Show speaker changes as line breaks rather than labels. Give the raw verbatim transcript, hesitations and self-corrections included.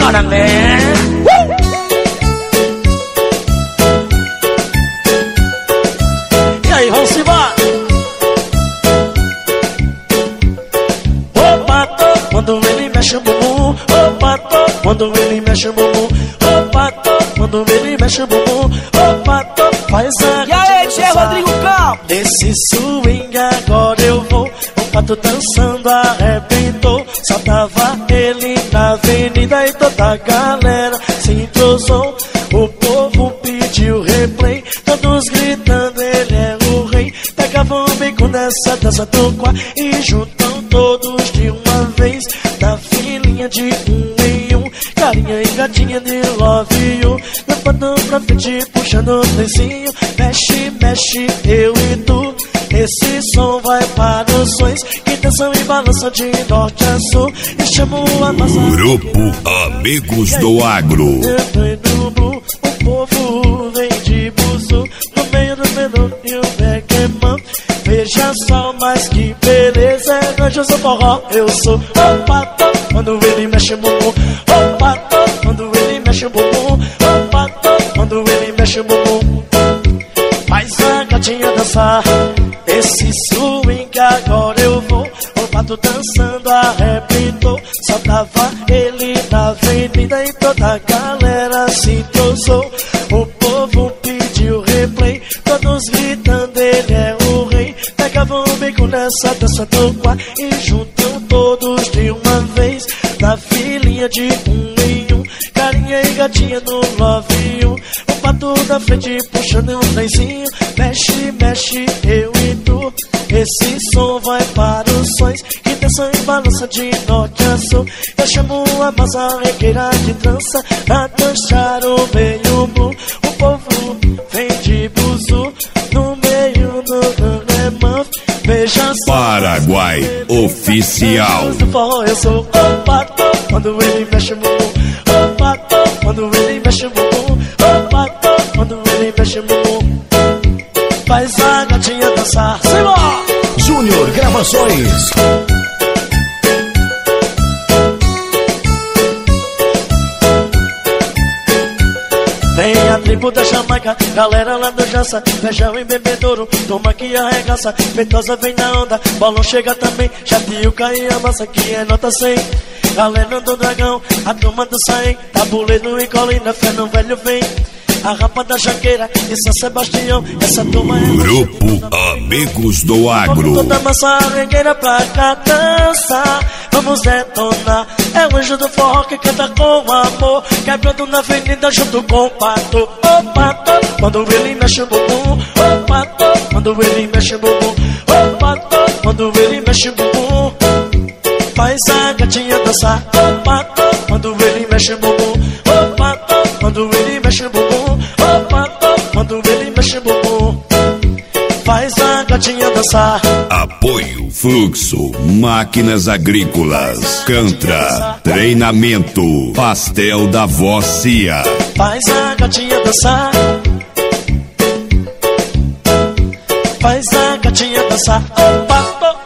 Bora, né? Uh! E aí, vamos embora. Opa, tô, quando ele mexe o bumbum. Opa, tô, quando ele mexe o bumbum. Opa, tô, quando ele mexe o bumbum. Opa, tô, faz a...
E aí, Tchê Rodrigo Campos?
Nesse swing agora eu vou. O pato dançando arrebentou. Só tava ele na avenida e toda a galera se entrosou. O povo pediu replay, todos gritando ele é o rei. Pegavam o bico nessa dança do quá e juntam todos de uma vez. Na filinha de um em um, carinha e gatinha de love you. Levantando pra frente, puxando o trenzinho. Mexe, mexe, eu e tu. Esse som vai para os sonhos que dançam e balançam de norte a sul. E chamo a massa.
Grupo Amigos do Agro.
No blue, o povo vem de buzu. No meio do melônio, Beckman. Veja só, mas que beleza. Hoje eu sou forró, eu sou o pato. Quando ele mexe o bumbum, o pato. Quando ele mexe o bumbum, o pato. Quando ele mexe o bumbum, faz a gatinha dançar. Esse swing agora eu vou. O pato dançando arrebentou. Só tava ele na avenida e toda a galera se entrosou. O povo pediu replay, todos gritando ele é o rei. Pegavam o bico nessa dança do quá e juntam todos de uma vez. Na filinha de um em um, carinha e gatinha no love you. O pato da frente puxando um trenzinho. Mexe, mexe, eu e tu. Esse som vai para os sonhos que dançam e balançam de norte a sul. Eu chamo a massa regueira de trança pra dançar o meio blue. O povo vem de buzu no meio do alemão. Veja só,
Paraguai Oficial.
eu sou o pato. Quando ele mexe o bumbum, o pato. Quando ele mexe o bumbum, o pato. Quando ele mexe o bumbum, faz a gatinha dançar. Simbora!
Júnior Gravações.
Vem a tribo da Jamaica, galera lá do Jança. Feijão e bebedouro, toma que arregaça. Ventosa vem na onda, balão chega também. Chapioca e a massa que é nota cem. Galera do Dragão, a turma do Saem. Tabuleiro e colina, fé no velho vem. A rapa da Jaqueira e São Sebastião. Essa turma é
Grupo Amigos do Agro.
toda massa regueira pra cá dançar. Vamos detonar. É o anjo do forró que canta com amor, quebrando na avenida junto com o pato. O pato, quando ele mexe o bumbum. O pato, quando ele mexe o bumbum. O pato, quando ele mexe o bumbum, faz a gatinha dançar. O pato, quando ele mexe o bumbum. O pato, quando ele mexe o bumbum. O pato, quando ele mexe o bumbum, faz a gatinha dançar.
Apoio Fluxo Máquinas Agrícolas. Cantra Treinamento Pastel da Vó Cia.
Faz a gatinha dançar. Faz a gatinha dançar. O pato.